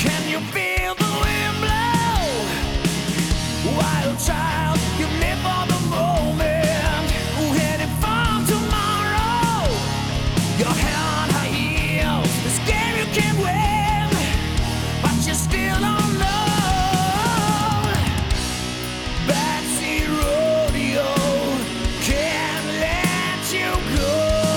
Can you feel the wind blow? Wild child, you live for the moment. Heading for tomorrow. Your hair on high heels. This game you can win, but you still don't know. Backseat rodeo can't let you go.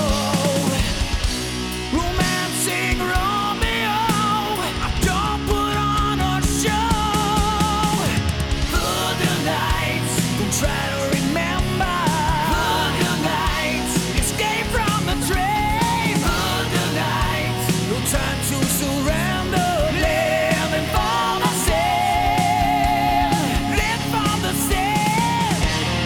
Romancing Romeo, I don't put on a show. For the nights, don't try to remember. For the nights, escape from the train. For the nights, no time to surrender. Living for the same. Live for the same.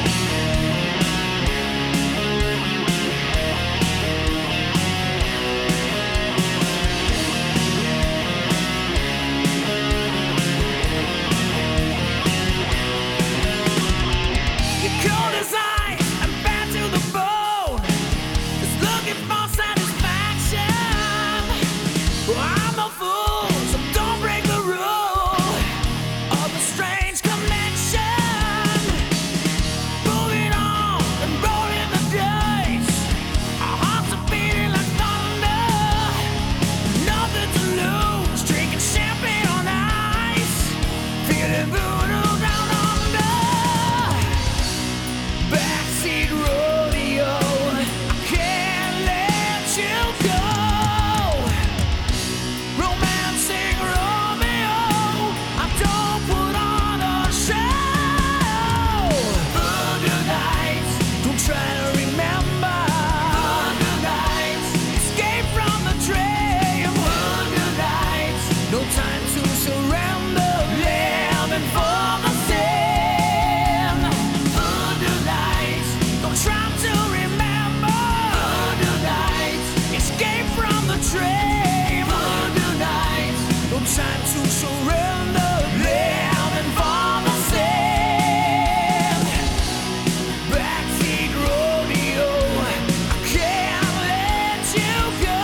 You're cold as ice and bad to the bone. Just looking for satisfaction. Well, I'm a fool, so don't break the rule of a strange connection. Moving on and rolling the dice. Our hearts are beating like thunder. Nothing to lose, drinking champagne on ice. Feeling voodoo down under. Backseat rodeo, I can't let you go. Romancing Romeo, I don't put on a show. For the nights, don't try to remember. For the nights, escape from the train. For the nights, no time to surrender. Living for the sin. For the nights, don't try to remember. For the nights, escape from the train. For the nights, no time to surrender. Living for the sin. Backseat rodeo, I can't let you go.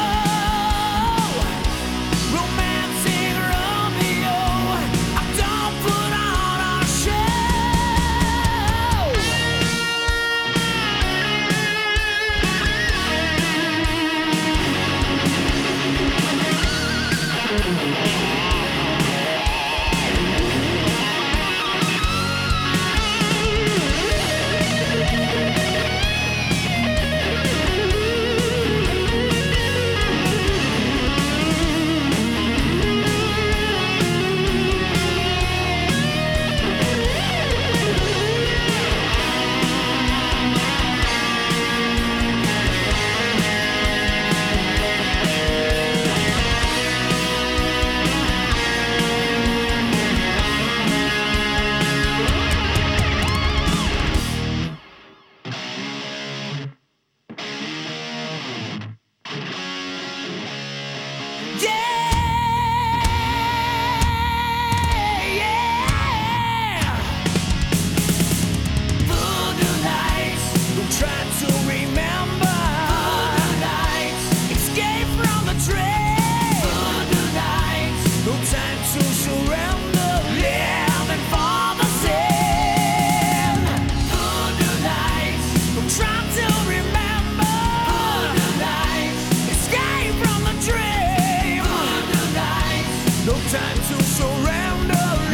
Romancing Romeo, I don't put on a show. No time to surrender.